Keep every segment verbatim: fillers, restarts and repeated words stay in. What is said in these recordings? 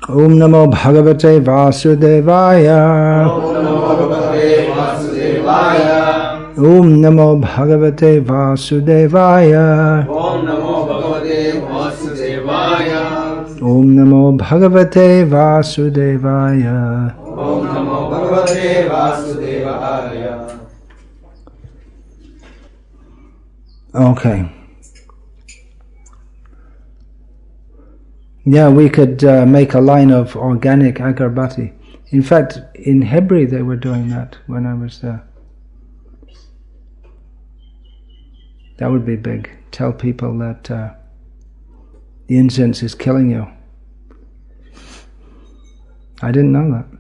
Om Namo Bhagavate Vasudevaya. Om Namo Bhagavate Vasudevaya. Om Namo Bhagavate Vasudevaya. Om Namo Bhagavate Vasudevaya. Om Namo Bhagavate Vasudevaya. Okay. Yeah, we could uh, make a line of organic agarbatti. In fact, in Hebri they were doing that when I was there. That would be big. Tell people that uh, the incense is killing you. I didn't know that.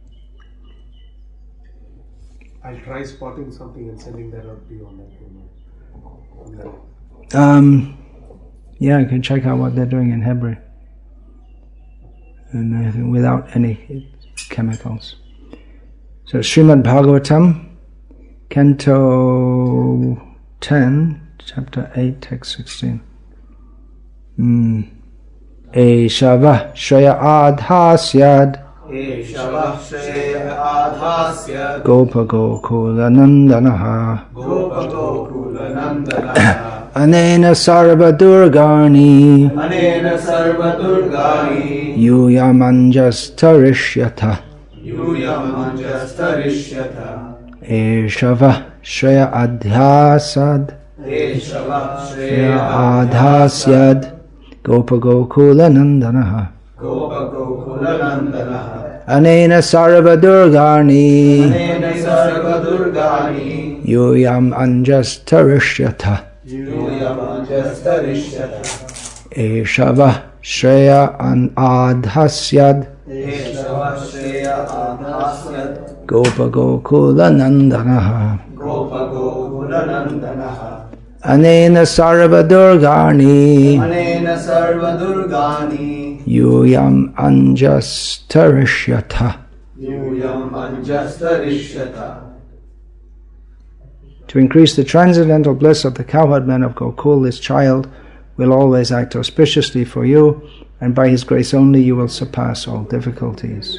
I'll try spotting something and sending that out to you on that. On that. Um, yeah, you can check out what they're doing in Hebri. And I think without any chemicals. So Srimad Bhagavatam, Canto ten, Chapter eight, Text sixteen. Mm. Eshava Shaya Adhasyad Eshava Shaya Adhasyad Gopa Gokula Nandanaha Gopa Gokula Nandanaha Anena Sarva Durgani Anena Sarva Durgani Yuyamanjastarishyata Yuyamanjastarishyata Eshava Shaya Adhasyad Eshava Shaya Shaya Adhasyad Gopa Gokula Nandanaha Gopa Gokula Nandanaha Anena Sarva Durgani Anena Sarva Durgani Yuyam Anjastarishyata Yuyamanjastarishyata Eshava Shreya An Adhasyad Eshava Shreya Adhasyad Gopa Gokula Nandanaha Gopa Gokula Nandanaha Anena Sarva Durgani Anena Sarva Durgani Yuyam Anjastarishyata. Yuyam Anjastarishyata. To increase the transcendental bliss of the cowherd men of Gokul, this child will always act auspiciously for you, and by his grace only you will surpass all difficulties.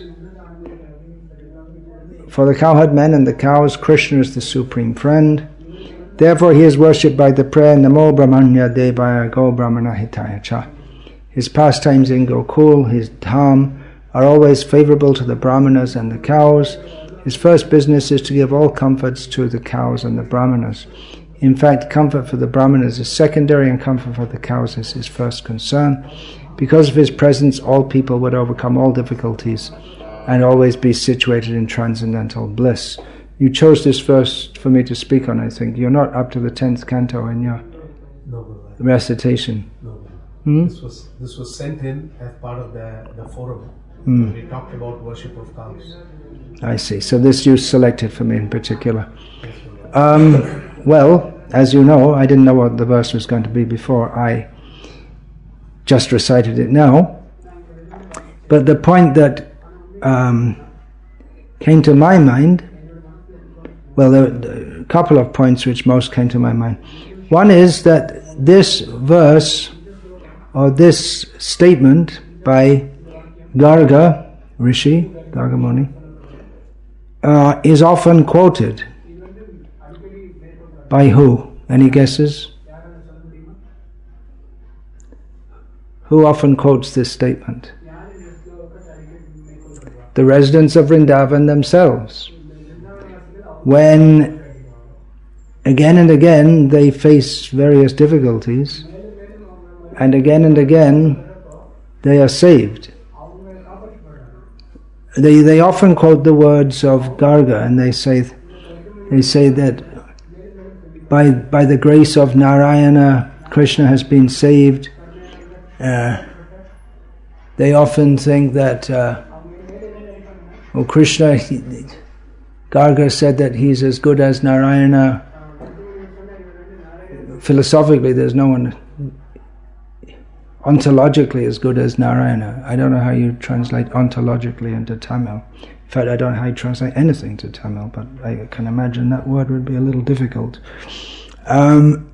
For the cowherd men and the cows, Krishna is the supreme friend. Therefore he is worshipped by the prayer Namo Brahmanya Devaya Go Brahmana Hitaya Cha. His pastimes in Gokul, his dham, are always favorable to the brahmanas and the cows. His first business is to give all comforts to the cows and the brahmanas. In fact, comfort for the brahmanas is secondary and comfort for the cows is his first concern. Because of his presence, all people would overcome all difficulties and always be situated in transcendental bliss. You chose this verse for me to speak on, I think. You're not up to the tenth canto in your No, recitation. no. Hmm? This was this was sent in as part of the, the forum. Hmm. We talked about worship of cows. I see. So this you selected for me in particular. Um, well, as you know, I didn't know what the verse was going to be before. I just recited it now. But the point that um, came to my mind, well, there are a couple of points which most came to my mind. One is that this verse, or this statement by Garga Rishi, Garga Muni, uh, is often quoted. By who? Any guesses? Who often quotes this statement? The residents of Vrindavan themselves. When again and again they face various difficulties, and again and again they are saved. They they often quote the words of Garga, and they say they say that by by the grace of Narayana, Krishna has been saved. Uh, they often think that uh, oh, Krishna, he, Garga said that he's as good as Narayana. Philosophically, there's no one ontologically as good as Narayana. I don't know how you translate ontologically into Tamil. In fact, I don't know how you translate anything to Tamil, but I can imagine that word would be a little difficult. Um,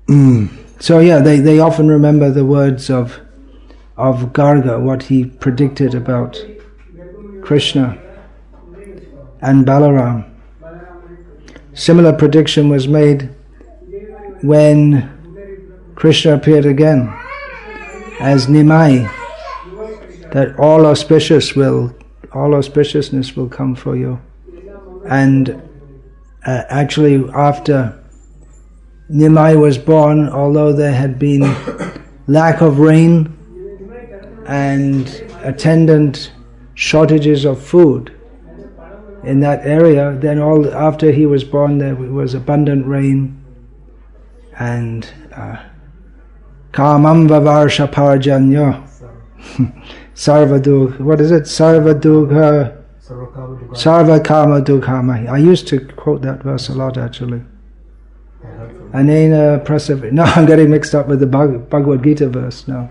Mm. So yeah, they, they often remember the words of of Garga, what he predicted about Krishna and Balaram. Similar prediction was made when Krishna appeared again as Nimai, that all auspicious will, all auspiciousness will come for you. And uh, actually, after Nimai was born, although there had been lack of rain and attendant shortages of food in that area, then all after he was born there was abundant rain and uh, Kamam Vavarsha Parjanyo Sarvadug, what is it? Sarvadugha Sarvakama Dughamahi. I used to quote that verse a lot actually. Anena Prasav. No, I'm getting mixed up with the Bhagavad Gita verse now.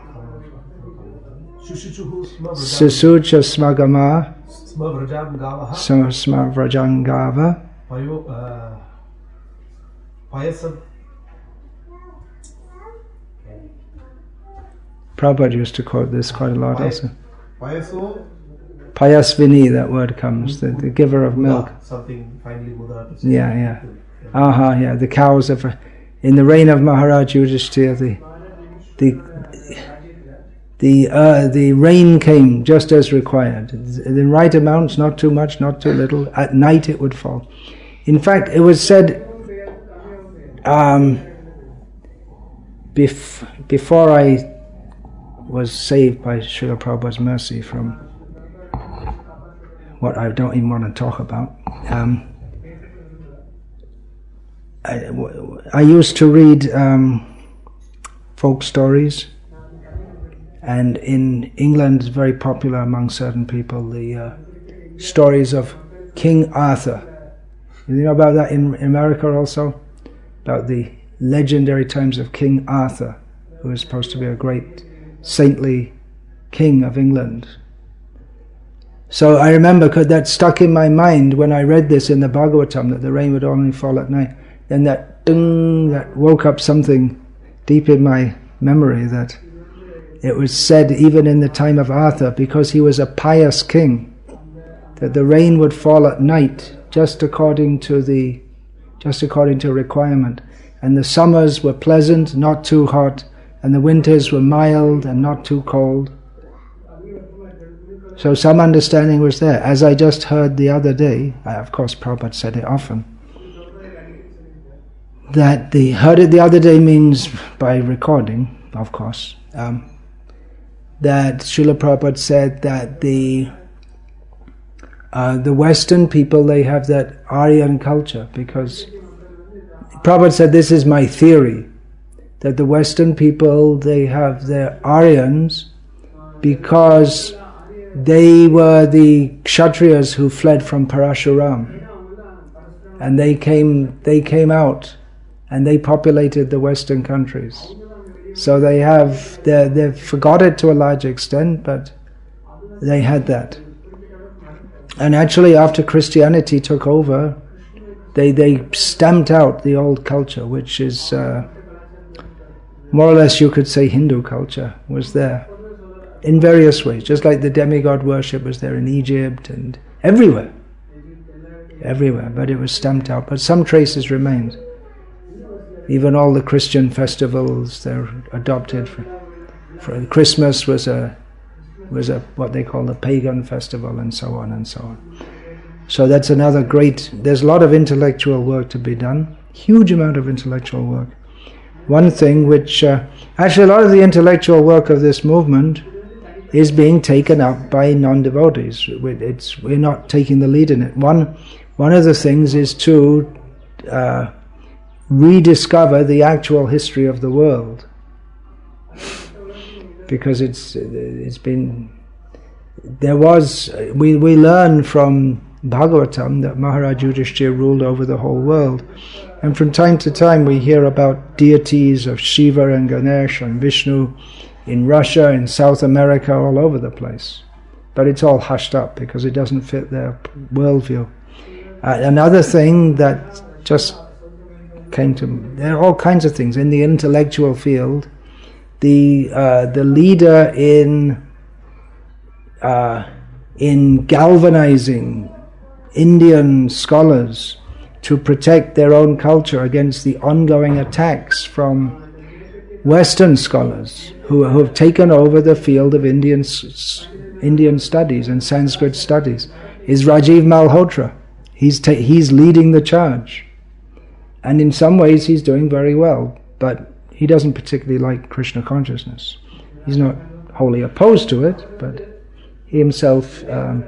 Susucha Smagama Smavrajangava Prabhupada used to quote this quite a lot also. Payasvini, that word comes, the, the giver of milk. Something finally Buddha. Yeah, yeah. Aha, uh-huh, yeah. The cows of in the reign of Maharaj Yudhishthira, the the the uh, the rain came just as required. In right amounts, not too much, not too little. At night it would fall. In fact, it was said um, bef- before I was saved by Srila Prabhupada's mercy from what I don't even want to talk about. Um, I, I used to read um, folk stories, and in England it's very popular among certain people, the uh, stories of King Arthur. You know about that in America also? About the legendary times of King Arthur, who was supposed to be a great saintly king of England. So I remember that stuck in my mind when I read this in the Bhagavatam, that the rain would only fall at night. Then that ding, that woke up something deep in my memory, that it was said even in the time of Arthur, because he was a pious king, that the rain would fall at night just according to the just according to requirement, and the summers were pleasant, not too hot, and the winters were mild and not too cold. So some understanding was there. As I just heard the other day, I, of course Prabhupada said it often, that the heard it the other day means by recording, of course, um, that Srila Prabhupada said that the uh, the Western people, they have that Aryan culture, because Prabhupada said, this is my theory, that the Western people, they have their Aryans because they were the Kshatriyas who fled from Parashuram, and they came they came out and they populated the Western countries. So they have they they've forgot it to a large extent, but they had that. And actually, after Christianity took over, they they stamped out the old culture, which is uh, more or less, you could say, Hindu culture was there in various ways, just like the demigod worship was there in Egypt and everywhere, everywhere, but it was stamped out. But some traces remained. Even all the Christian festivals, they're adopted. For, for Christmas was a was a what they call a pagan festival, and so on and so on. So that's another great. There's a lot of intellectual work to be done. Huge amount of intellectual work. One thing which uh, actually a lot of the intellectual work of this movement is being taken up by non-devotees. It's, we're not taking the lead in it. One, one of the things is to uh, rediscover the actual history of the world, because it's it's been there was we we learn from Bhagavatam that Maharaj Yudhishthira ruled over the whole world, and from time to time we hear about deities of Shiva and Ganesh and Vishnu in Russia, in South America, all over the place. But it's all hushed up because it doesn't fit their worldview. Uh, another thing that just came to. There are all kinds of things in the intellectual field. The uh, the leader in uh, in galvanizing Indian scholars to protect their own culture against the ongoing attacks from Western scholars who, who have taken over the field of Indian Indian studies and Sanskrit studies is Rajiv Malhotra. He's ta- he's leading the charge, and in some ways he's doing very well. But he doesn't particularly like Krishna consciousness. He's not wholly opposed to it, but he himself um,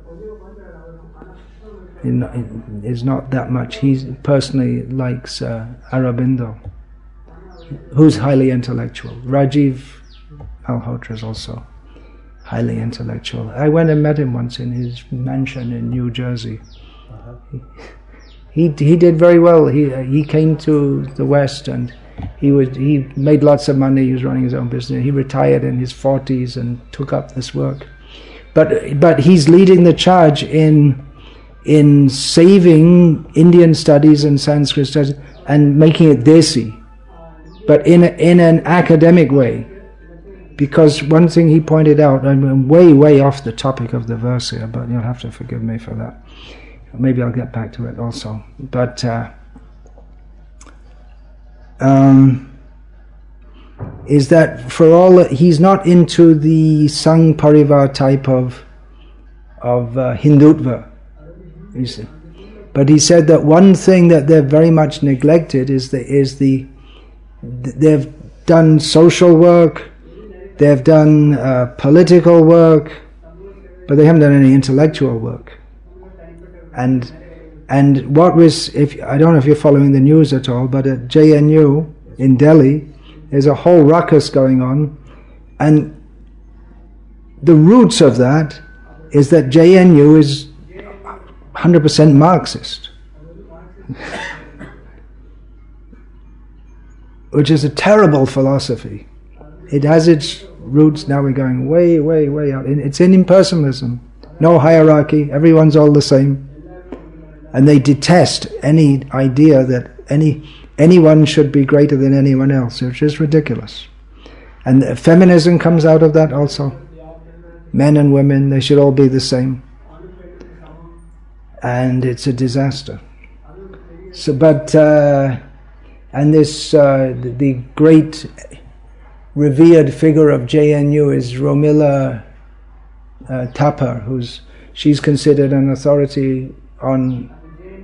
is not that much. He personally likes uh, Aurobindo, who's highly intellectual. Rajiv Malhotra is also highly intellectual. I went and met him once in his mansion in New Jersey. Uh-huh. He, he he did very well. He he came to the West and he would he made lots of money. He was running his own business. He retired in his forties and took up this work. But but he's leading the charge in in saving Indian studies and Sanskrit studies and making it desi, but in a, in an academic way. Because one thing he pointed out, I'm way, way off the topic of the verse here, but you'll have to forgive me for that. Maybe I'll get back to it also. But uh, um, is that for all, he's not into the Sangh Parivar type of of uh, Hindutva, you see. But he said that one thing that they've very much neglected is the is the they've done social work. They've done uh, political work, but they haven't done any intellectual work. And and what was, if I don't know if you're following the news at all, but at J N U in Delhi, there's a whole ruckus going on, and the roots of that is that J N U is one hundred percent Marxist, which is a terrible philosophy. It has its roots, now we're going way, way, way out. It's in impersonalism. No hierarchy, everyone's all the same. And they detest any idea that any anyone should be greater than anyone else, which is ridiculous. And feminism comes out of that also. Men and women, they should all be the same. And it's a disaster. So, but, uh, and this, uh, the, the great revered figure of J N U is Romila uh, Thapar, who's she's considered an authority on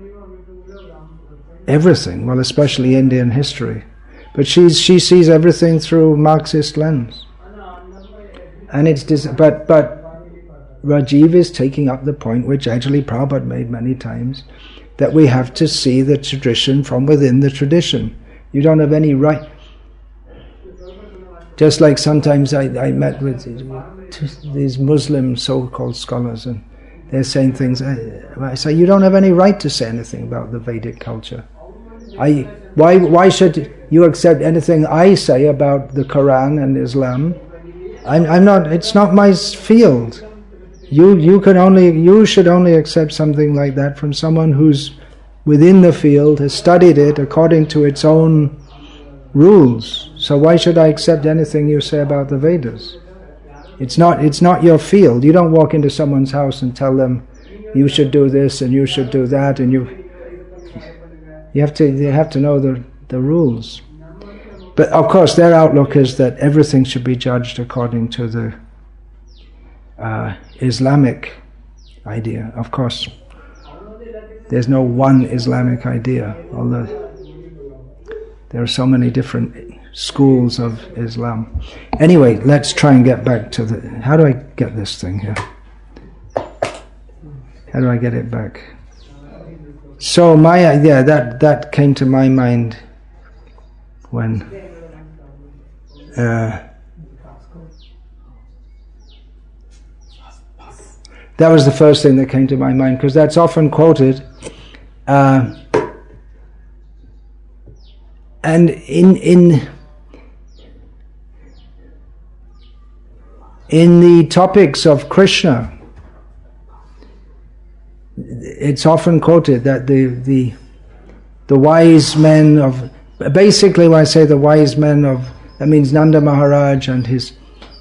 everything, well, especially Indian history. But she's she sees everything through Marxist lens, and it's dis- but but Rajiv is taking up the point which actually Prabhupada made many times, that we have to see the tradition from within the tradition. You don't have any right. Just like sometimes I, I met with these Muslim so-called scholars and they're saying things, I, I say, you don't have any right to say anything about the Vedic culture. I, why, why should you accept anything I say about the Quran and Islam? I'm, I'm not, it's not my field. You, you can only, you should only accept something like that from someone who's within the field, has studied it according to its own rules. So why should I accept anything you say about the Vedas? It's not it's not your field. You don't walk into someone's house and tell them you should do this and you should do that, and you you have to you have to know the the rules. But of course their outlook is that everything should be judged according to the uh, Islamic idea. Of course there's no one Islamic idea, although there are so many different schools of Islam. Anyway, let's try and get back to the... How do I get this thing here? How do I get it back? So my idea, that, that came to my mind when... Uh, that was the first thing that came to my mind, because that's often quoted. Uh, and in... in In the topics of Krishna, it's often quoted that the the the wise men of, basically when I say the wise men of, that means Nanda Maharaj and his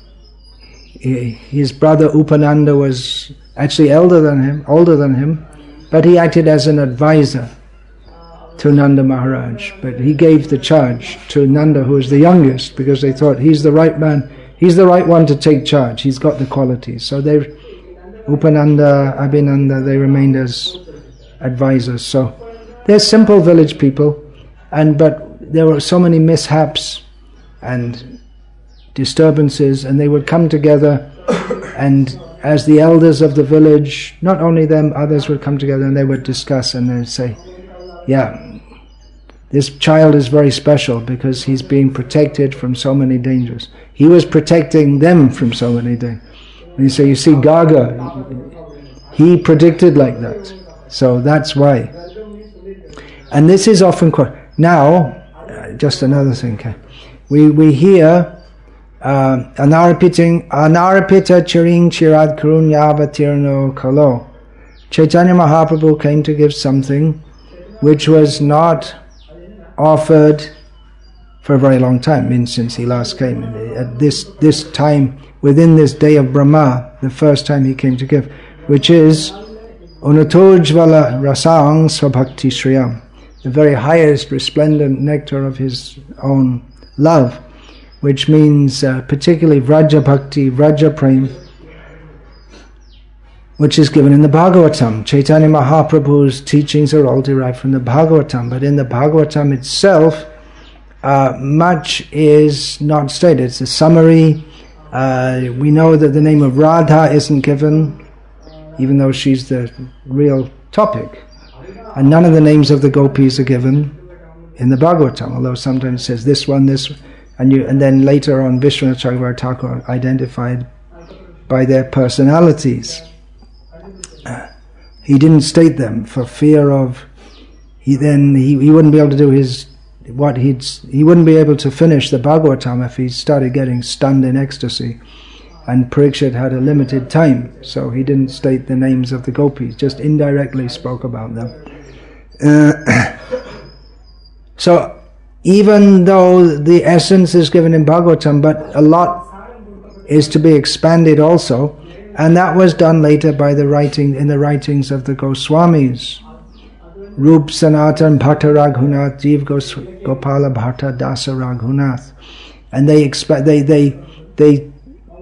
his brother Upananda was actually elder than him, older than him, but he acted as an advisor to Nanda Maharaj. But he gave the charge to Nanda, who was the youngest, because they thought he's the right man, he's the right one to take charge, he's got the qualities. So they, Upananda, Abhinanda, they remained as advisors. So they're simple village people, and but there were so many mishaps and disturbances, and they would come together, and as the elders of the village, not only them, others would come together and they would discuss, and they'd say, yeah, this child is very special because he's being protected from so many dangers. He was protecting them from so many dangers. And you say, you see, Garga, he predicted like that. So that's why. And this is often quite... Now, uh, just another thing. Okay? We we hear uh, Anarapiting Anarapita Chiring Chirad Karunyavatirno Kalo. Chaitanya Mahaprabhu came to give something which was not offered for a very long time, I mean since he last came. At this this time, within this day of Brahma, the first time he came to give, which is Unatojvala Rasang Swabhakti Shriyam, the very highest resplendent nectar of his own love, which means uh, particularly Vraja Bhakti, Vraja Prem, which is given in the Bhagavatam. Chaitanya Mahaprabhu's teachings are all derived from the Bhagavatam, but in the Bhagavatam itself, uh, much is not stated. It's a summary. Uh, we know that the name of Radha isn't given, even though she's the real topic. And none of the names of the gopis are given in the Bhagavatam, although sometimes it says this one, this one, and, you, and then later on Vishwanath Chakravarti Thakur identified by their personalities. Uh, he didn't state them for fear of, he then, he, he wouldn't be able to do his, what he'd, he wouldn't be able to finish the Bhagavatam if he started getting stunned in ecstasy. And Parikshit had a limited time, so he didn't state the names of the gopis, just indirectly spoke about them. Uh, so even though the essence is given in Bhagavatam, but a lot is to be expanded also, and that was done later by the writing in the writings of the Goswamis, Rup Sanatan Bhatta Raghunath, Jeev Gos, Gopala Bhatta Dasa Raghunath, and they exp- they they they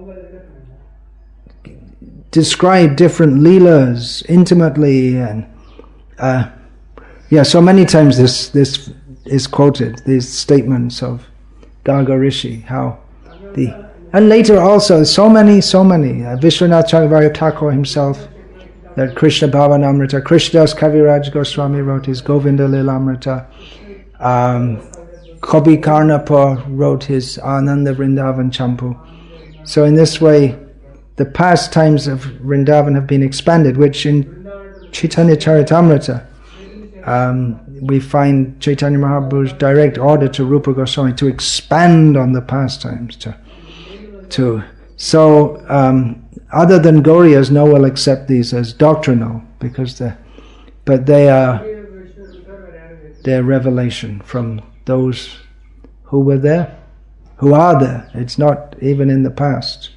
describe different leelas intimately, and uh, yeah, so many times this this is quoted, these statements of Garga Rishi, how the and later also so many so many uh, Vishwanath Chakravarti Thakur himself, that Krishna Bhavanamrita, Krishnadas Kaviraj Goswami wrote his Govinda Lilamrita, um, Kabi Karnapur wrote his Ananda Vrindavan Champu. So in this way, the pastimes of Vrindavan have been expanded, which in Chaitanya Charitamrita, um, we find Chaitanya Mahaprabhu's direct order to Rupa Goswami to expand on the pastimes. To, to so um, other than Gauriyas, no one will accept these as doctrinal, because the, but they are their revelation from those who were there, who are there. It's not even in the past.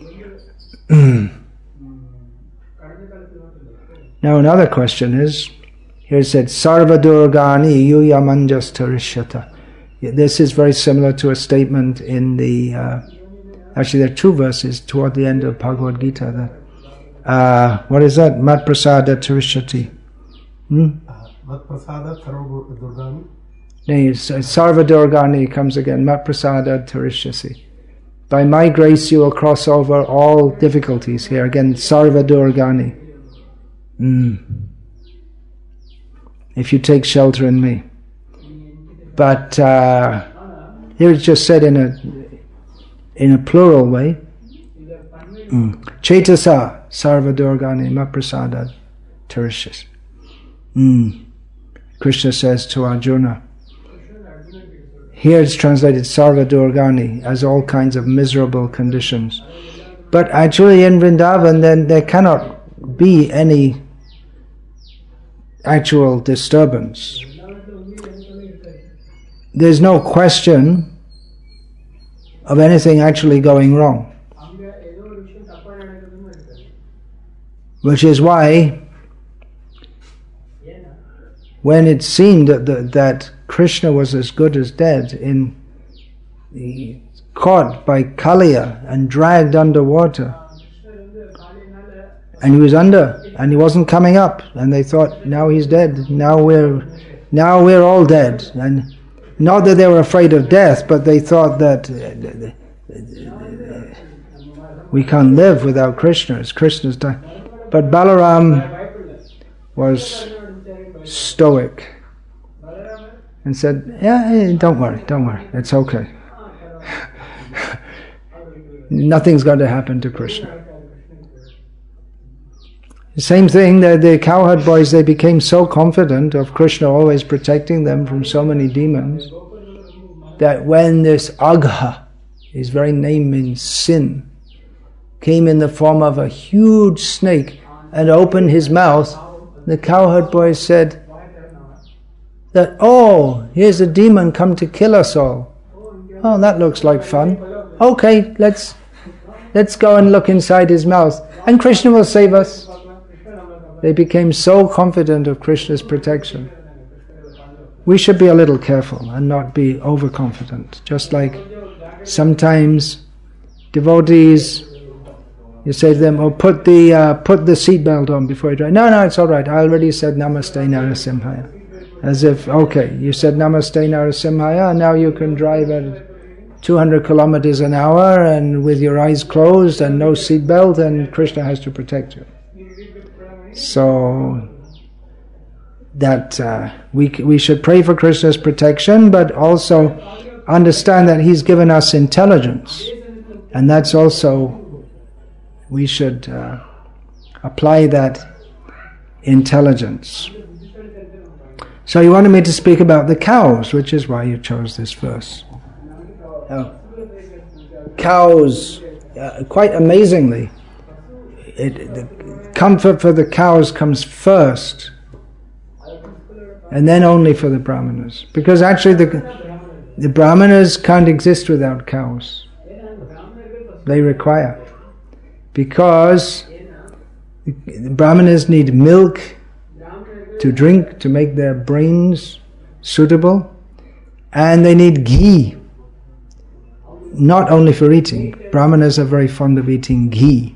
Now another question is, here it said, Sarva Durgani Yuyamanjas Tarishyata. This is very similar to a statement in the, uh, actually there are two verses toward the end of Bhagavad Gita. That, uh, what is that? Mat Prasada Tarishyati. Hmm? Mat Prasada Sarva Durgani? No, Sarva Durgani comes again, Mat Prasada Tarishyasi. By my grace you will cross over all difficulties. Here again, Sarva Durgani. Mm. If you take shelter in me. But uh, here it's just said in a in a plural way. Mm. Chetasa Sarva Durgani Maprasada Tarishas. Mm. Krishna says to Arjuna. Here it's translated Sarva Durgani as all kinds of miserable conditions. But actually in Vrindavan then there cannot be any actual disturbance. there's no question of anything actually going wrong. Which is why when it seemed that, that, that Krishna was as good as dead, in he, caught by Kaliya and dragged underwater, and he was under and he wasn't coming up, and they thought, now he's dead, now we're now we're all dead. And not that they were afraid of death, but they thought that we can't live without Krishna, as Krishna's done. But Balaram was stoic and said, yeah, don't worry, don't worry, it's okay. Nothing's going to happen to Krishna. The same thing, the, the cowherd boys, they became so confident of Krishna always protecting them from so many demons, that when this Agha, his very name means sin, came in the form of a huge snake and opened his mouth, the cowherd boys said that, oh, here's a demon come to kill us all. Oh, that looks like fun. Okay, let's let's go and look inside his mouth, and Krishna will save us. They became so confident of Krishna's protection. We should be a little careful and not be overconfident. Just like sometimes devotees, you say to them, oh, put the uh, put the seatbelt on before you drive. No, no, it's all right. I already said Namaste Narasimhaya. As if, okay, you said Namaste Narasimhaya, now you can drive at two hundred kilometers an hour and with your eyes closed and no seatbelt, and Krishna has to protect you. So that uh, we we should pray for Krishna's protection, but also understand that He's given us intelligence, and that's also, we should uh, apply that intelligence. So you wanted me to speak about the cows, which is why you chose this verse. Now, cows, uh, quite amazingly, it, the comfort for the cows comes first, and then only for the brahmanas. Because actually the, the brahmanas can't exist without cows. They require. Because the brahmanas need milk to drink, to make their brains suitable, and they need ghee, not only for eating. Brahmanas are very fond of eating ghee.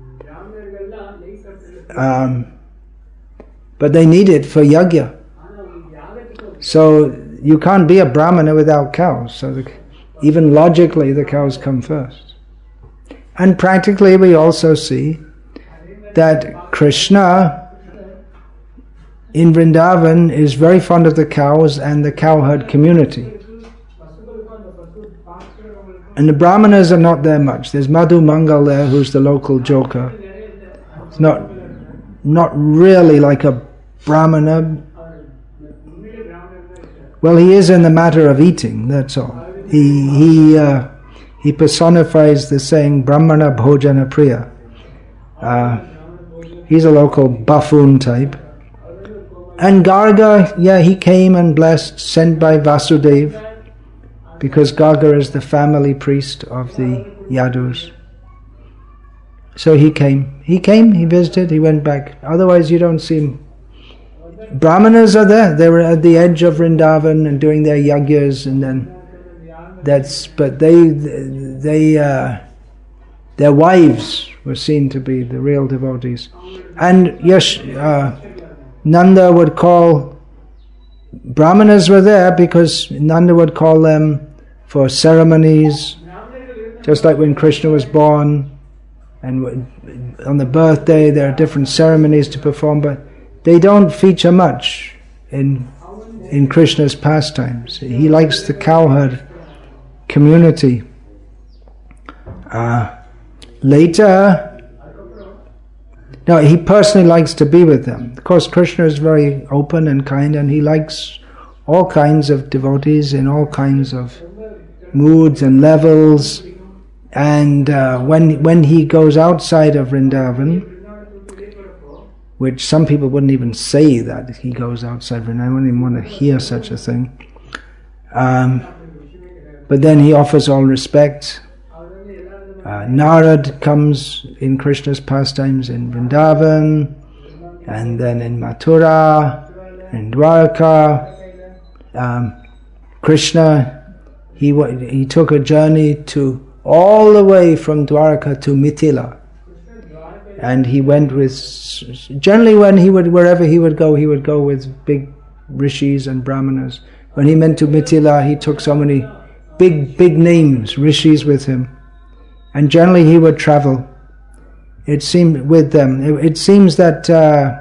Um, but they need it for yajna. So you can't be a brahmana without cows. So the, even logically the cows come first. And practically we also see that Krishna in Vrindavan is very fond of the cows and the cowherd community. And the brahmanas are not there much. There's Madhu Mangal there, who's the local joker. It's not, not really like a brahmana. Well, he is in the matter of eating, that's all. He he uh, he personifies the saying Brahmana Bhojana Priya. Uh, he's a local buffoon type. And Garga, yeah, he came and blessed, sent by Vasudeva, because Garga is the family priest of the Yadus. So he came. He came, he visited, he went back. Otherwise you don't see him. Brahmanas are there. They were at the edge of Vrindavan and doing their yajnas, and then that's, but they, they, uh, their wives were seen to be the real devotees. And yes, uh, Nanda would call, Brahmanas were there because Nanda would call them for ceremonies, just like when Krishna was born, and on the birthday there are different ceremonies to perform, but they don't feature much in in Krishna's pastimes. He likes the cowherd community. Uh, later, no, he personally likes to be with them. Of course, Krishna is very open and kind, and he likes all kinds of devotees in all kinds of moods and levels. And uh, when when he goes outside of Vrindavan, which some people wouldn't even say that he goes outside Vrindavan, I wouldn't even want to hear such a thing. Um, but then he offers all respect. Uh, Narad comes in Krishna's pastimes in Vrindavan, and then in Mathura, in Dwarka. Um, Krishna, he he took a journey to all the way from Dwarka to Mithila, and he went with, generally when he would, wherever he would go, he would go with big rishis and brahmanas. When he went to Mithila, he took so many big, big names, rishis with him. And generally he would travel, it seemed, with them. It, it seems that uh,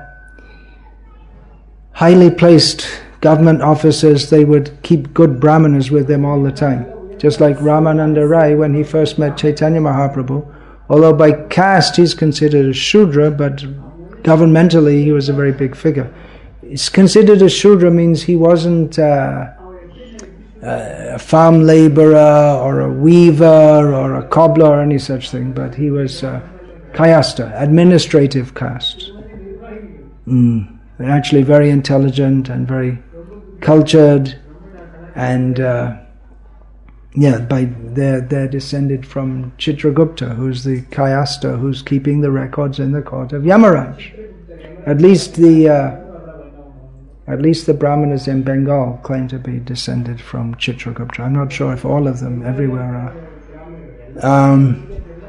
highly placed government officers, they would keep good brahmanas with them all the time. Just like Ramananda Rai, when he first met Chaitanya Mahaprabhu, although by caste he's considered a Shudra, but governmentally he was a very big figure. It's considered a Shudra means he wasn't uh, a farm labourer or a weaver or a cobbler or any such thing, but he was uh, Kayasta, administrative caste. Mm. Actually very intelligent and very cultured, and uh, yeah, by they're, they're descended from Chitragupta, who's the Kayasta who's keeping the records in the court of Yamaraj. At least the uh, At least the Brahmanas in Bengal claim to be descended from Chitragupta. I'm not sure if all of them everywhere are. Um,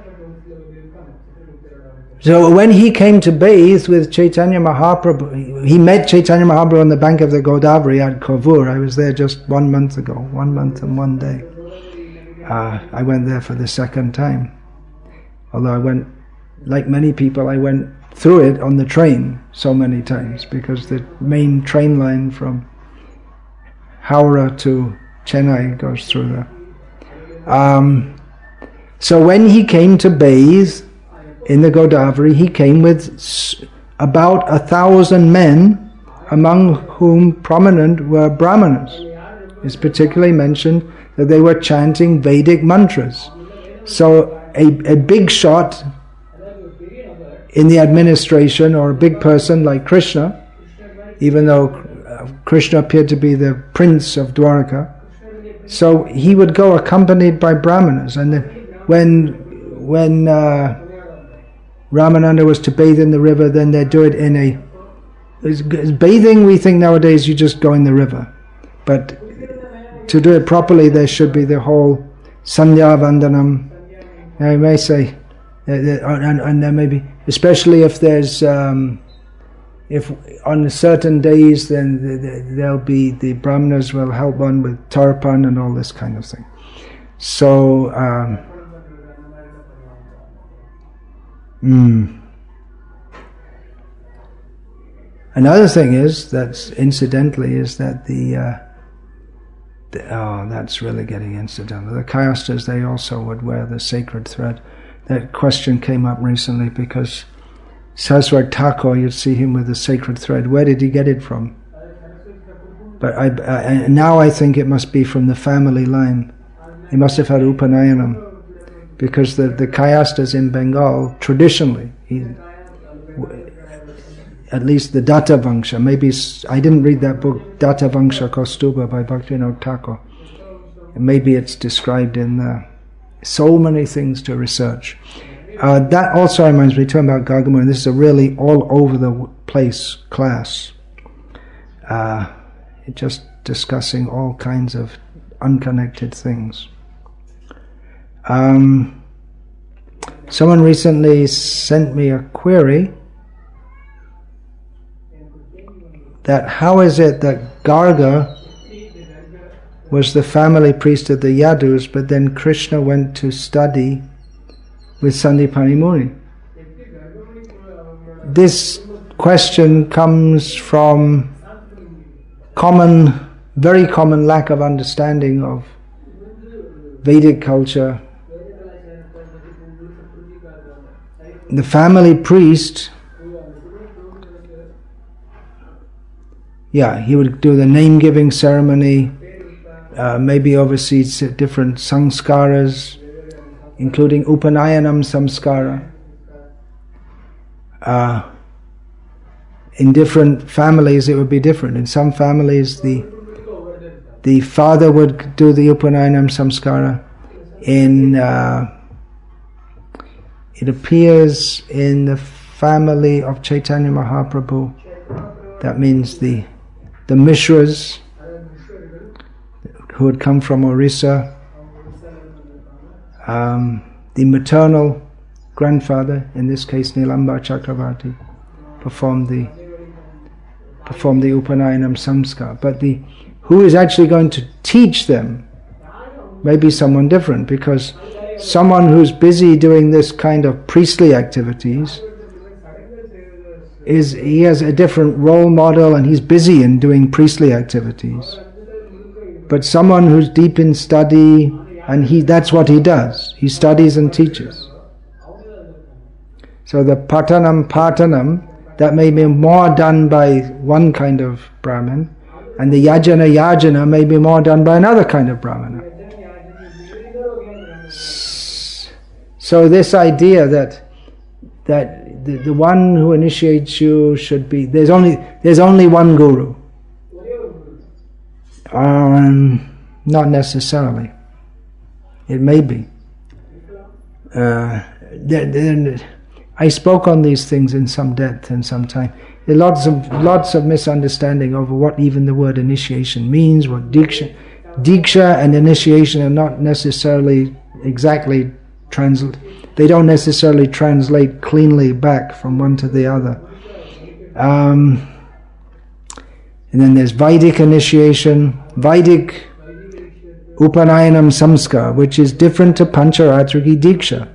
so when he came to bathe with Chaitanya Mahaprabhu, he met Chaitanya Mahaprabhu on the bank of the Godavari at Kovur. I was there just one month ago, one month and one day. Uh, I went there for the second time. Although I went, like many people, I went through it on the train so many times, because the main train line from Howrah to Chennai goes through there. Um, so when he came to bathe in the Godavari, he came with about a thousand men, among whom prominent were Brahmanas. It's particularly mentioned that they were chanting Vedic mantras. So a, a big shot in the administration, or a big person like Krishna, even though Krishna appeared to be the prince of Dwarka, so he would go accompanied by Brahmanas. And then when when uh, Ramananda was to bathe in the river, then they'd do it in a... As bathing, we think nowadays you just go in the river. But to do it properly, there should be the whole Sandhya Vandanam. Now you may say, uh, and, and there may be... Especially if there's, um, if on certain days, then the, the, there'll be, the Brahmanas will help one with tarpan and all this kind of thing. So, um, mm. Another thing is, that's incidentally, is that the, uh, the oh, that's really getting incidental. The Kayastas, they also would wear the sacred thread. That question came up recently because Saraswat Thakur, you'd see him with the sacred thread. Where did he get it from? But I, I, now I think it must be from the family line. He must have had Upanayanam, because the, the Kayastas in Bengal, traditionally, he, at least the Datta Vangsha, maybe, I didn't read that book, Datta Vangsha Kaustuba by Bhaktivinoda Thakur. Maybe it's described in the... So many things to research. Uh, that also reminds me, talking about Gargamuni, and this is a really all over the place class. Uh, just discussing all kinds of unconnected things. Um, someone recently sent me a query that how is it that Garga was the family priest of the Yadus, but then Krishna went to study with Sandipani Muni. This question comes from common, very common lack of understanding of Vedic culture. The family priest, yeah, he would do the name-giving ceremony, Uh, maybe oversees different samskaras, including Upanayanam samskara. Uh, in different families it would be different. In some families the the father would do the Upanayanam Samskara. In uh, it appears in the family of Chaitanya Mahaprabhu. That means the the Mishras who had come from Orissa. Um, the maternal grandfather, in this case Nilamba Chakravarti, performed the performed the Upanayanam Samskar. But the who is actually going to teach them may be someone different, because someone who's busy doing this kind of priestly activities is he has a different role model, and he's busy in doing priestly activities. But someone who's deep in study, and he that's what he does. He studies and teaches. So the patanam patanam, that may be more done by one kind of Brahmin, and the yajana yajana may be more done by another kind of Brahmana. So this idea that that the, the one who initiates you should be there's only there's only one guru. Um, not necessarily. It may be. Uh, there, there, I spoke on these things in some depth and some time. There are lots of lots of misunderstanding over what even the word initiation means. What diksha, diksha and initiation are not necessarily exactly translate. They don't necessarily translate cleanly back from one to the other. Um, and then there's Vedic initiation, Vedic Upanayanam Samskar, which is different to Pancharatriki Diksha.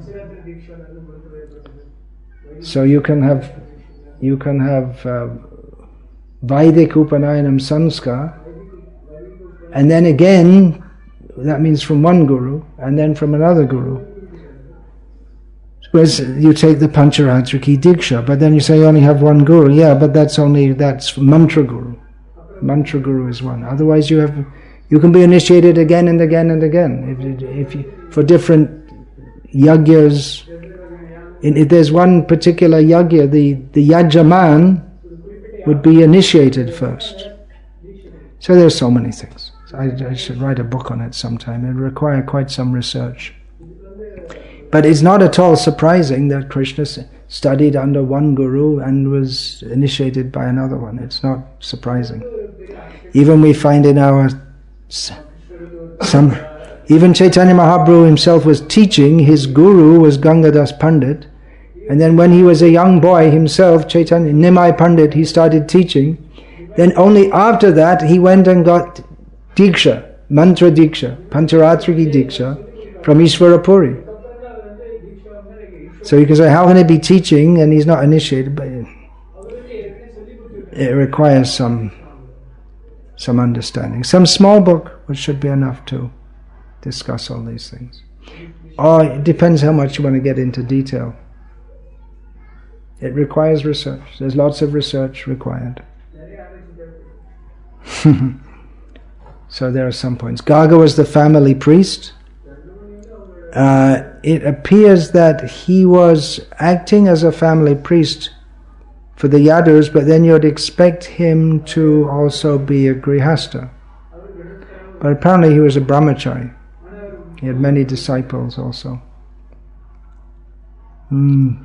So you can have you can have uh, Vedic Upanayanam Samskar, and then again that means from one guru, and then from another guru. Whereas you take the Pancharatriki Diksha, but then you say you only have one guru. Yeah, but that's only that's mantra guru. Mantra guru is one. Otherwise, you have you can be initiated again and again and again if, if you, for different yagyas. In, if there's one particular yagya, the the yajaman would be initiated first. So there's so many things. I, I should write a book on it sometime. It would require quite some research. But it's not at all surprising that Krishna studied under one guru and was initiated by another one. It's not surprising. Even we find in our some, even Chaitanya Mahaprabhu himself was teaching. His guru was Gangadas Pandit, and then when he was a young boy himself, Chaitanya Nimai Pandit, he started teaching. Then only after that he went and got Diksha, Mantra Diksha, Pancharatriki Diksha from Ishvara Puri. So you can say, how can he be teaching and he's not initiated? But it requires some some understanding. Some small book, which should be enough to discuss all these things. Or it depends how much you want to get into detail. It requires research. There's lots of research required. So there are some points. Garga was the family priest. Uh, it appears that he was acting as a family priest for the Yadus, but then you'd expect him to also be a Grihasta. But apparently he was a brahmachari. He had many disciples also. Mm.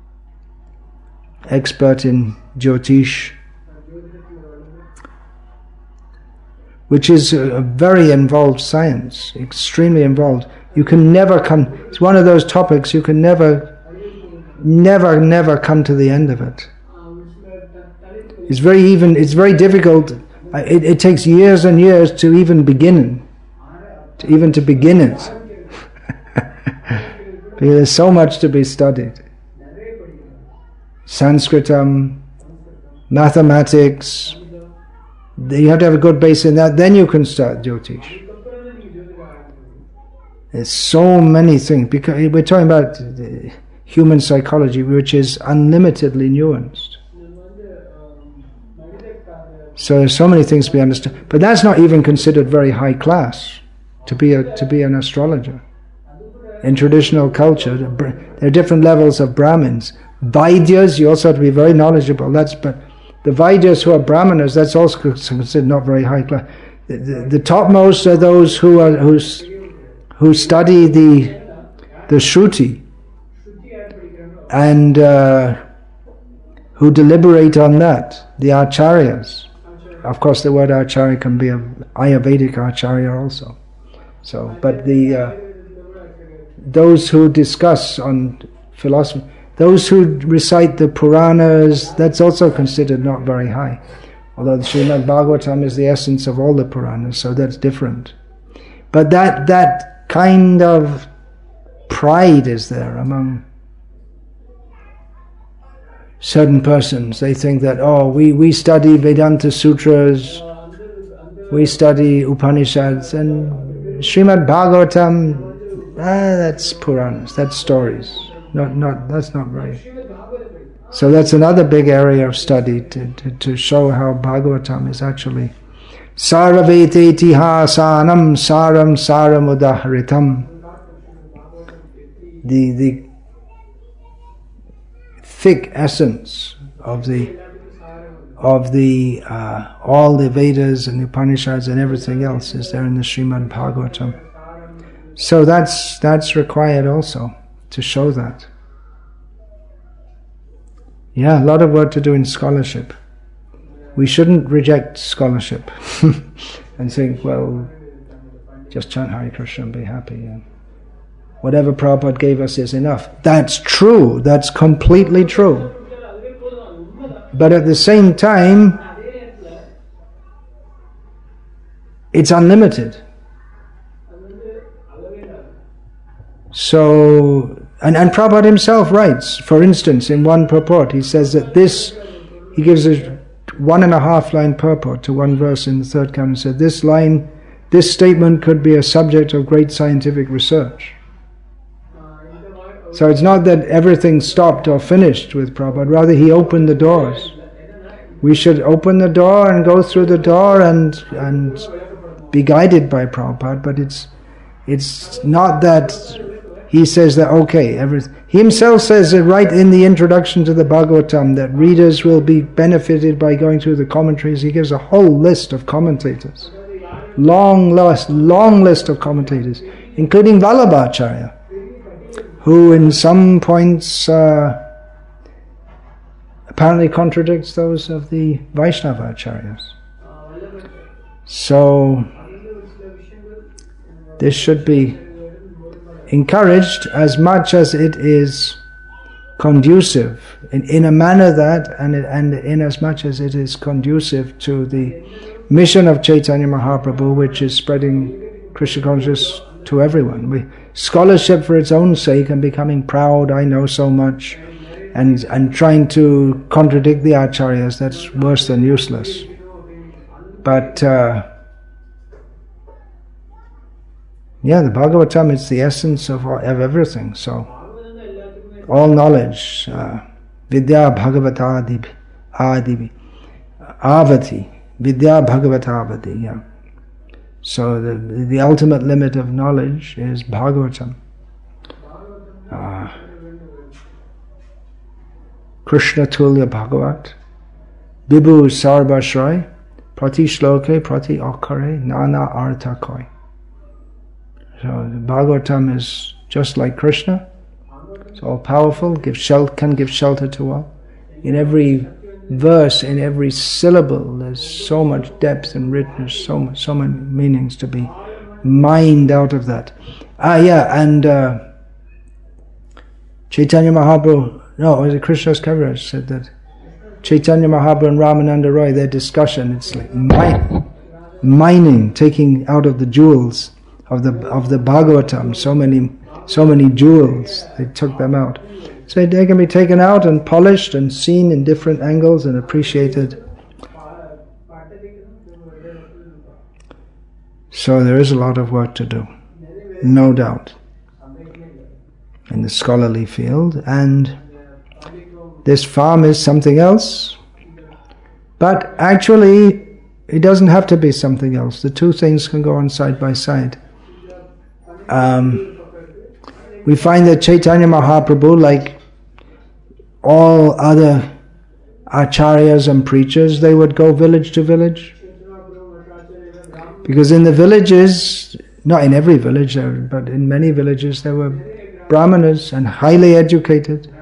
Expert in Jyotish, which is a very involved science, extremely involved. You can never come, it's one of those topics you can never, never, never come to the end of it. It's very even, it's very difficult, it, it takes years and years to even begin, to even to begin it. Because there's so much to be studied. Sanskritam, mathematics, you have to have a good base in that, then you can start Jyotish. There's so many things, because we're talking about human psychology, which is unlimitedly nuanced. So there's so many things to be understood. But that's not even considered very high class to be a, to be an astrologer. In traditional culture, there are different levels of Brahmins. Vaidyas, you also have to be very knowledgeable. That's but the Vaidyas who are Brahmanas, that's also considered not very high class. the, the, the topmost are those who are who, who study the the Shruti and uh, who deliberate on that, the acharyas. Of course, the word acharya can be an Ayurvedic acharya also. So, but the uh, those who discuss on philosophy, those who recite the Puranas, that's also considered not very high. Although the Srimad Bhagavatam is the essence of all the Puranas, so that's different. But that that kind of pride is there among certain persons. They think that, oh, we, we study Vedanta Sutras, we study Upanishads, and Srimad Bhagavatam, ah, that's Puranas, that's stories. Not, not, that's not right. So that's another big area of study to, to, to show how Bhagavatam is actually Saravete Itihasanam Saram Saram Udahritam. The, the thick essence of the of the uh, all the Vedas and the Upanishads and everything else is there in the Srimad Bhagavatam. So that's that's required also to show that. Yeah, a lot of work to do in scholarship. We shouldn't reject scholarship and think, well, just chant Hare Krishna and be happy. And whatever Prabhupada gave us is enough. That's true. That's completely true. But at the same time, it's unlimited. So, and, and Prabhupada himself writes, for instance, in one purport, he says that this, he gives a one and a half line purport to one verse in the third canon, said this line, this statement could be a subject of great scientific research. So it's not that everything stopped or finished with Prabhupada, rather he opened the doors. We should open the door and go through the door and and be guided by Prabhupada, but it's it's not that he says that, okay, everything. He himself says it right in the introduction to the Bhagavatam that readers will be benefited by going through the commentaries. He gives a whole list of commentators. Long list, long list of commentators, including Vallabhacharya, who in some points uh, apparently contradicts those of the Vaishnava acharyas. So this should be encouraged as much as it is conducive, in, in a manner that, and, and in as much as it is conducive to the mission of Chaitanya Mahaprabhu, which is spreading Krishna consciousness to everyone. We, scholarship for its own sake and becoming proud, I know so much, and and trying to contradict the acharyas, that's worse than useless. But uh, yeah, the Bhagavatam is the essence of, of everything. So all knowledge, uh, Vidya Bhagavata Adibi, Adibi, Avati, Vidya Bhagavata Avati, yeah. So the the ultimate limit of knowledge is Bhagavatam. Uh, Krishna Tulya Bhagavat, Vibhu Sarvashray, Prati Shloke, Prati Akare, Nana Artha Koi. So the Bhagavatam is just like Krishna. It's all powerful, give shel- can give shelter to all. In every verse, in every syllable, there's so much depth and richness, so much, so many meanings to be mined out of that. Ah, yeah, and uh, Chaitanya Mahaprabhu, no, was it Krishnadas Kaviraj said that Chaitanya Mahaprabhu and Ramananda Roy, their discussion, it's like mi- mining, taking out of the jewels of the of the Bhagavatam, so many so many jewels, they took them out. So they can be taken out and polished and seen in different angles and appreciated. So there is a lot of work to do, no doubt, in the scholarly field, and this farm is something else. But actually, it doesn't have to be something else. The two things can go on side by side. Um, we find that Chaitanya Mahaprabhu, like all other acharyas and preachers, they would go village to village. Because in the villages, not in every village, but in many villages, there were brahmanas and highly educated.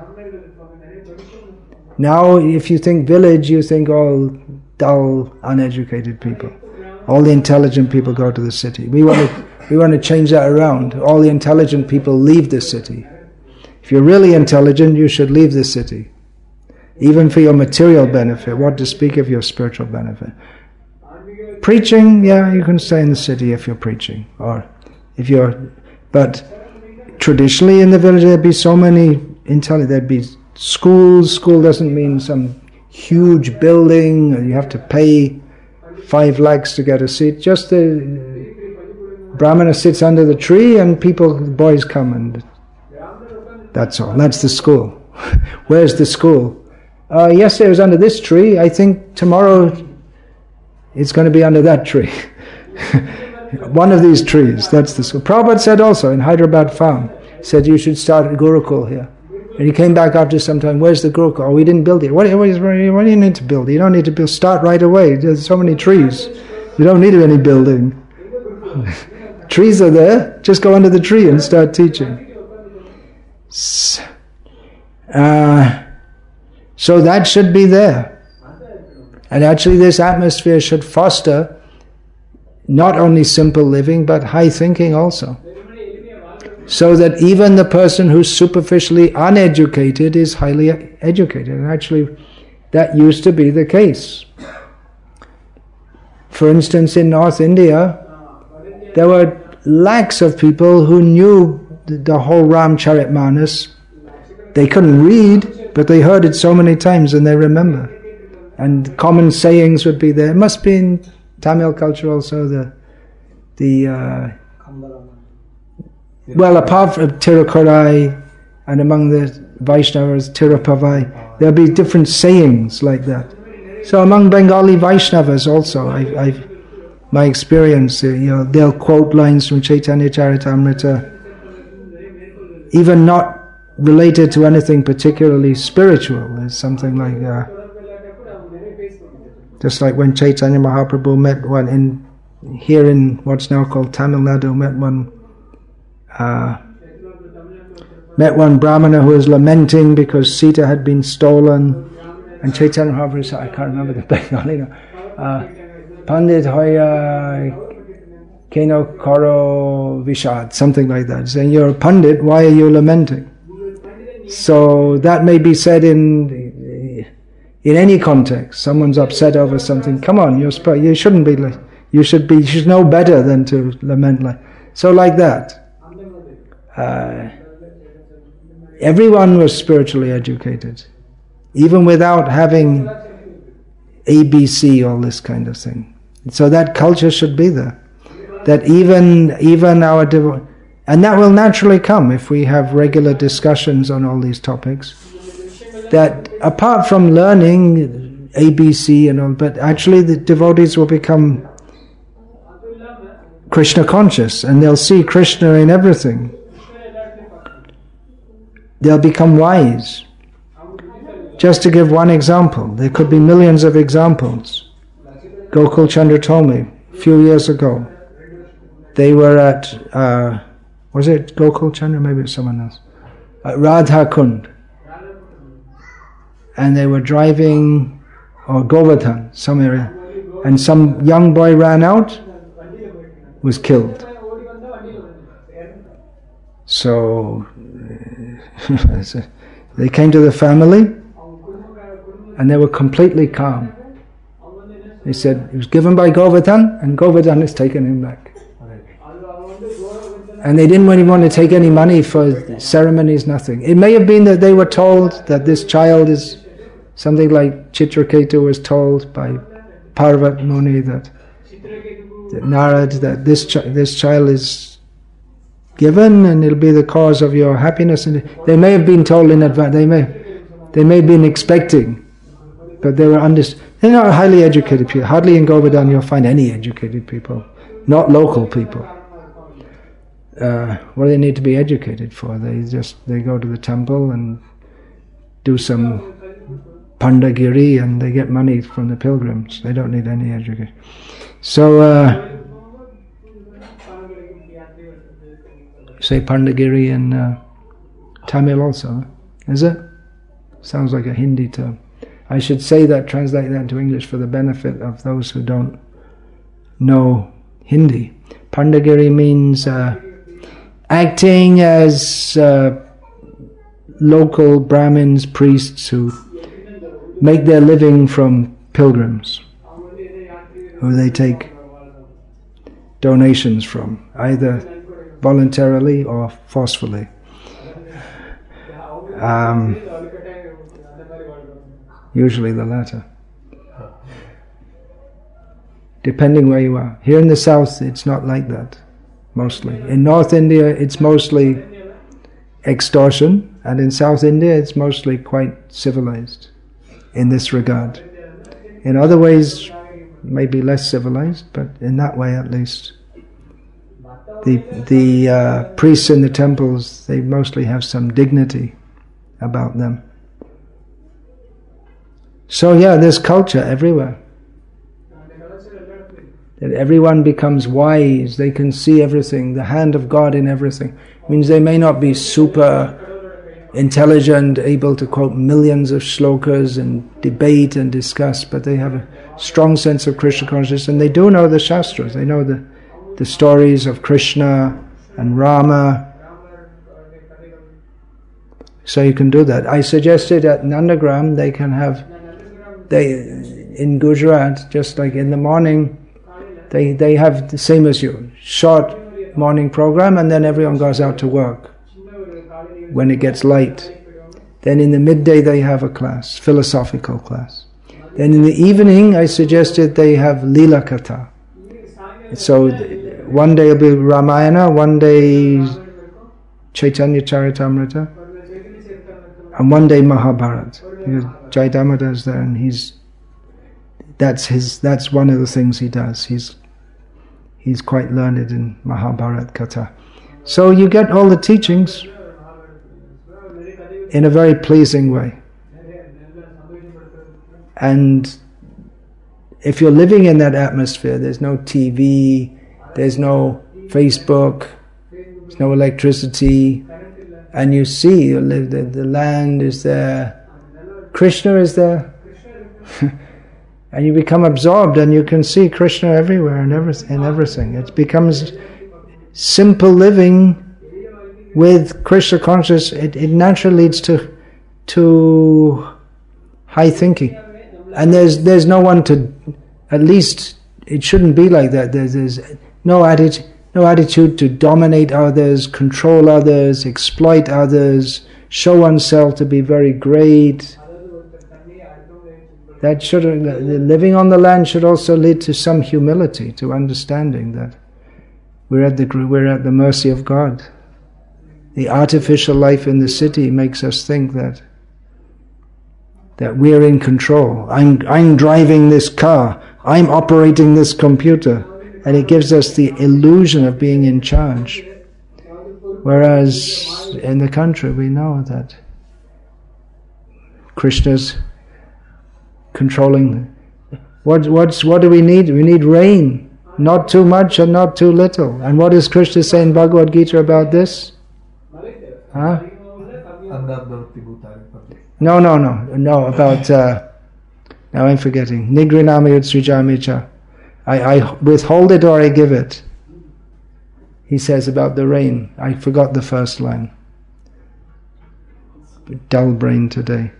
Now, if you think village, you think all dull, uneducated people. All the intelligent people go to the city. We want to, we want to change that around. All the intelligent people leave the city. If you're really intelligent, you should leave the city. Even for your material benefit, what to speak of your spiritual benefit. Preaching, yeah, you can stay in the city if you're preaching. Or if you're, but traditionally in the village there'd be so many intelligent, there'd be schools. School doesn't mean some huge building, and you have to pay five lakhs to get a seat. Just the Brahmana sits under the tree and people, boys come, and that's all. That's the school. Where's the school? Uh, yesterday it was under this tree. I think tomorrow it's going to be under that tree. One of these trees. That's the school. Prabhupada said also in Hyderabad farm, said you should start a Gurukul here. And he came back after some time, where's the Gurukul? Oh, we didn't build it. What, what, what do you need to build? You don't need to build. Start right away. There's so many trees. You don't need any building. Trees are there. Just go under the tree and start teaching. Uh, so that should be there. And actually this atmosphere should foster not only simple living, but high thinking also. So that even the person who's superficially uneducated is highly educated. And actually, that used to be the case. For instance, in North India, there were lakhs of people who knew the whole Ramcharitmanas. They couldn't read, but they heard it so many times and they remember. And common sayings would be there. It must be in Tamil culture also, the... the uh, well, apart from Tirukurai and among the Vaishnavas, Tirupavai, there'll be different sayings like that. So among Bengali Vaishnavas also, I, I've, my experience, you know, they'll quote lines from Chaitanya Charitamrita, even not related to anything particularly spiritual. There's something like, uh, just like when Chaitanya Mahaprabhu met one in, here in what's now called Tamil Nadu, met one Uh, met one Brahmana who was lamenting because Sita had been stolen, and Chaitanya Mahaprabhu said, I can't remember the Bengali now, uh, Pandit Hoya Keno Koro Vishad, something like that, saying, you're a Pandit, why are you lamenting? So that may be said in in any context. Someone's upset over something, come on, you're sp- you shouldn't be, like, you should be, you should know better than to lament like, so like that. Uh, everyone was spiritually educated, even without having A B C, all this kind of thing. So that culture should be there. That even even our devo- and that will naturally come if we have regular discussions on all these topics. That apart from learning A B C and all, but actually the devotees will become Krishna conscious, and they'll see Krishna in everything. They'll become wise. Just to give one example, there could be millions of examples. Gokul Chandra told me a few years ago. They were at, uh, was it Gokul Chandra? Maybe it's someone else. At Radha Kund. And they were driving, or Govardhan, some area, and some young boy ran out, was killed. So they came to the family and they were completely calm. They said, it was given by Govardhan and Govardhan has taken him back. And they didn't really want to take any money for ceremonies, nothing. It may have been that they were told that this child is something like Chitraketu was told by Parvat Muni that, that Narad, that this, chi- this child is given and it'll be the cause of your happiness. And they may have been told in advance, they may they may have been expecting, but they were under, they're not highly educated people. Hardly in Govardhan you'll find any educated people, not local people. Uh, what do they need to be educated for? They just, they go to the temple and do some Pandagiri and they get money from the pilgrims. They don't need any education. So, uh, Say Pandagiri in uh, Tamil also, is it? Sounds like a Hindi term. I should say that, translate that into English for the benefit of those who don't know Hindi. Pandagiri means uh, acting as uh, local Brahmins, priests who make their living from pilgrims, who they take donations from, either voluntarily or forcefully. Um, usually the latter. Depending where you are. Here in the south it's not like that, mostly. In North India it's mostly extortion, and in South India it's mostly quite civilized in this regard. In other ways maybe less civilized, but in that way at least. The, the uh, priests in the temples, they mostly have some dignity about them. So yeah, there's culture everywhere. That everyone becomes wise, they can see everything, the hand of God in everything. It means they may not be super intelligent, able to quote millions of shlokas and debate and discuss, but they have a strong sense of Krishna consciousness, and they do know the Shastras, they know the, the stories of Krishna and Rama. So you can do that. I suggested at Nandagram they can have, they in Gujarat, just like in the morning, They they have the same as you, short morning program, and then everyone goes out to work when it gets light. Then in the midday they have a class, philosophical class. Then in the evening I suggested they have Leela Katha. So one day will be Ramayana, one day Chaitanya Charitamrita, and one day Mahabharata. Because Jai Damodar is there, and he's That's his. That's one of the things he does. He's he's quite learned in Mahabharata Katha. So you get all the teachings in a very pleasing way. And if you're living in that atmosphere, there's no T V, there's no Facebook, there's no electricity, and you see you live the, the land is there, Krishna is there. And you become absorbed, and you can see Krishna everywhere and everything. And everything. It becomes simple living with Krishna consciousness. It, it naturally leads to to high thinking, and there's there's no one to. At least it shouldn't be like that. There's, there's no attitude, no attitude to dominate others, control others, exploit others, show oneself to be very great. That should, living on the land should also lead to some humility, to understanding that we're at the we're at the mercy of God. The artificial life in the city makes us think that that we're in control. I'm I'm driving this car. I'm operating this computer, and it gives us the illusion of being in charge. Whereas in the country we know that Krishna's controlling. What, what's, what do we need? We need rain. Not too much and not too little. And what does Krishna say in Bhagavad Gita about this? Huh? No, no, no. No, about... Uh, now I'm forgetting. Nigrinami utsrijamicha. I, I withhold it or I give it. He says about the rain. I forgot the first line. Dull brain today.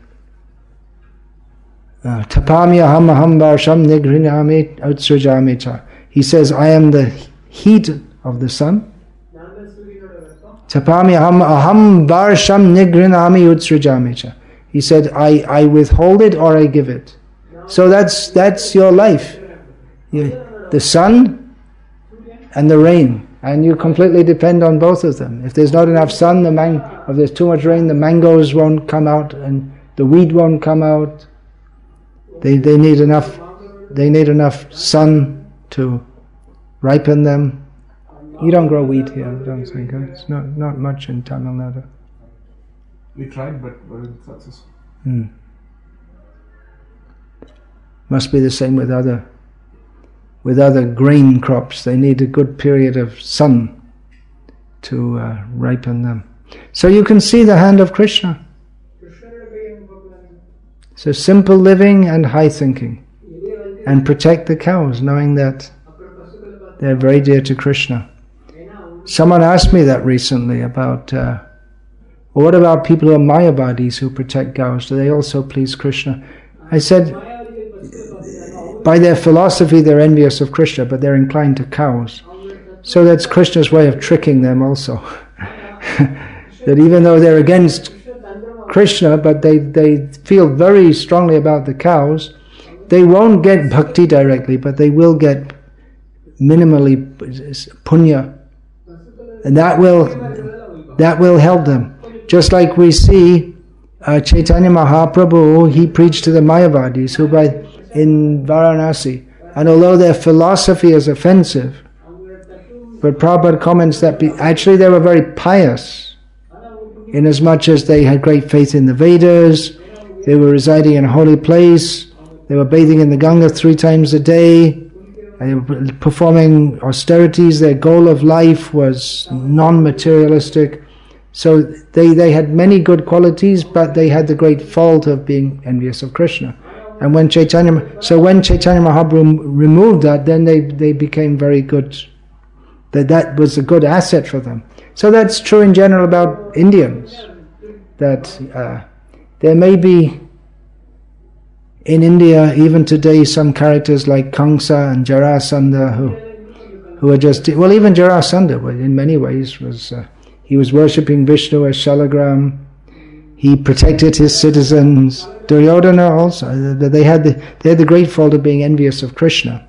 Tapami aham aham varsham nigrinami utsrijami cha. He says, I am the heat of the sun. Tapami aham aham varsham nigrinami utsrijami cha. He said, I, I withhold it or I give it. So that's that's your life. You, the sun and the rain. And you completely depend on both of them. If there's not enough sun, the man, if there's too much rain, the mangoes won't come out and the wheat won't come out. They they need enough they need enough sun to ripen them. You don't grow wheat here, I don't think. It's not not much in Tamil Nadu. We tried, but weren't successful. Hmm. Must be the same with other with other grain crops. They need a good period of sun to uh, ripen them. So you can see the hand of Krishna. So simple living and high thinking. And protect the cows, knowing that they're very dear to Krishna. Someone asked me that recently about, uh, well, what about people who are Mayavadis who protect cows? Do they also please Krishna? I said, by their philosophy they're envious of Krishna, but they're inclined to cows. So that's Krishna's way of tricking them also. That even though they're against Krishna, but they, they feel very strongly about the cows, they won't get bhakti directly, but they will get minimally punya. And that will that will help them. Just like we see uh, Chaitanya Mahaprabhu, he preached to the Mayavadis who by in Varanasi. And although their philosophy is offensive, but Prabhupada comments that be, actually they were very pious, inasmuch as they had great faith in the Vedas, they were residing in a holy place, they were bathing in the Ganga three times a day, they were performing austerities, their goal of life was non-materialistic. So they, they had many good qualities, but they had the great fault of being envious of Krishna. And when Chaitanya, so when Chaitanya Mahaprabhu removed that, then they, they became very good. That that was a good asset for them. So that's true in general about Indians. That uh, there may be in India even today some characters like Kamsa and Jarasandha who who are just well even Jarasandha in many ways was uh, he was worshipping Vishnu as Shalagram. He protected his citizens. Duryodhana also they had the they had the great fault of being envious of Krishna.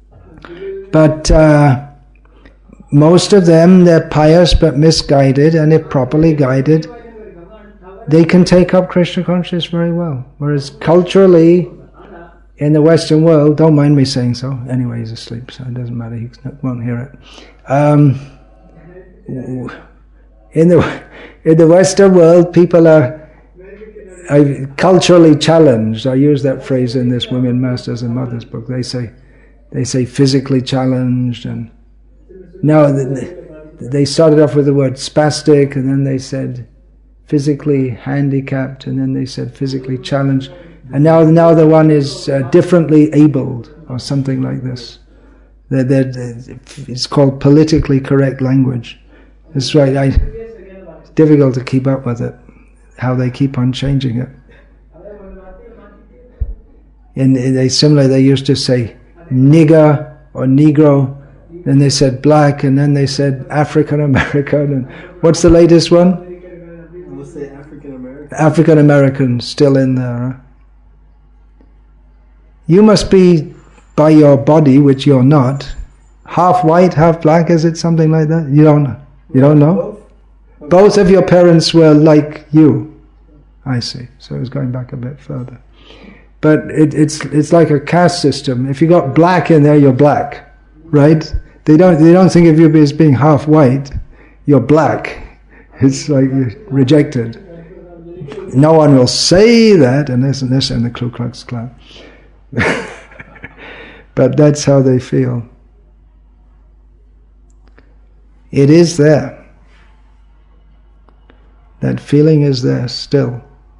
But uh, most of them, they're pious but misguided, and if properly guided, they can take up Krishna consciousness very well. Whereas culturally, in the Western world, don't mind me saying so, anyway he's asleep, so it doesn't matter, he won't hear it. Um, in the in the Western world, people are, are culturally challenged. I use that phrase in this Women Masters and Mothers book. They say, they say physically challenged, and now they started off with the word spastic, and then they said physically handicapped, and then they said physically challenged, and now now the one is uh, differently abled or something like this. They're, they're, they're, it's called politically correct language. That's right. I, it's difficult to keep up with it. How they keep on changing it. And they similarly they used to say nigger or negro. Then they said black, and then they said African American, and what's the latest one? We'll say African American. African American, still in there. Huh? You must be, by your body, which you're not, half white, half black. Is it something like that? You don't know. You don't know. Both, Both of your parents were like you. I see. So it's going back a bit further. But it, it's it's like a caste system. If you got black in there, you're black, right? They don't they don't think of you as being half white. You're black. It's like you're rejected. No one will say that unless unless in the Ku Klux Klan. But that's how they feel. It is there. That feeling is there still,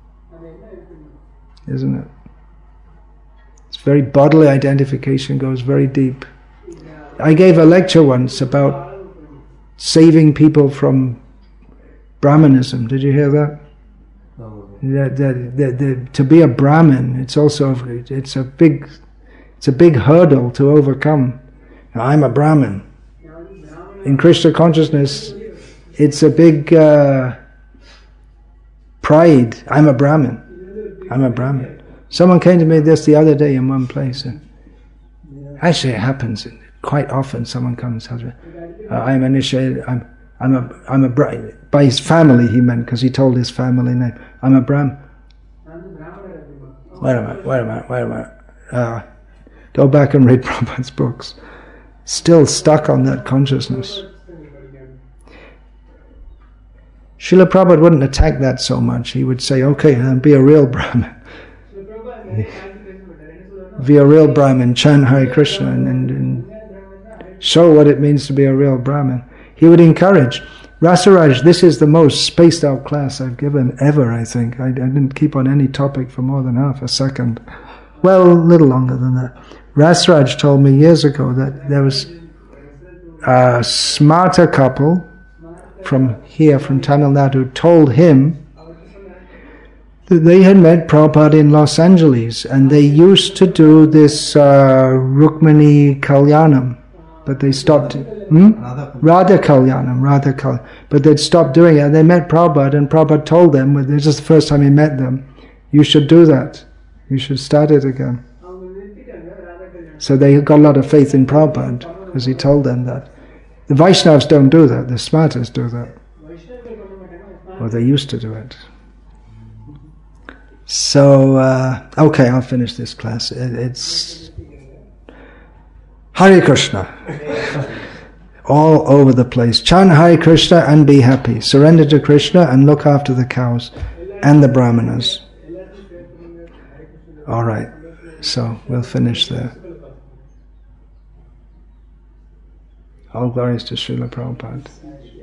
isn't it? It's very bodily identification, goes very deep. I gave a lecture once about saving people from Brahmanism. Did you hear that? No. That, that, that, that to be a Brahmin, it's also it's a big it's a big hurdle to overcome. Now, I'm a Brahmin. In Krishna consciousness, it's a big uh, pride. I'm a Brahmin. I'm a Brahmin. Someone came to me this the other day in one place. And actually, it happens quite often. Someone comes and tells me, uh, "I'm initiated. I'm I'm a I'm a Brahmin." By his family, he meant, because he told his family name. I'm a Brahmin. Wait a minute. Wait a minute. Wait a minute. Uh, go back and read Prabhupada's books. Still stuck on that consciousness. Srila Prabhupada wouldn't attack that so much. He would say, okay, then be a real Brahmin. Be a real Brahmin, chant Hare Krishna, and, and, and show what it means to be a real Brahmin. He would encourage. Rasaraj, this is the most spaced out class I've given ever, I think. I, I didn't keep on any topic for more than half a second. Well, a little longer than that. Rasaraj told me years ago that there was a smarter couple from here, from Tamil Nadu, told him that they had met Prabhupada in Los Angeles and they used to do this uh, Rukmini Kalyanam. But they stopped. Hmm? Radha Kalyanam, Radha Kalyanam. But they'd stopped doing it. And they met Prabhupada, and Prabhupada told them, this is the first time he met them, you should do that. You should start it again. So they got a lot of faith in Prabhupada, because he told them that. The Vaishnavas don't do that, the Smartas do that. Or they used to do it. So, uh, okay, I'll finish this class. It, it's Hare Krishna. All over the place. Chant Hare Krishna and be happy. Surrender to Krishna and look after the cows and the brahmanas. Alright, so we'll finish there. All glories to Srila Prabhupada.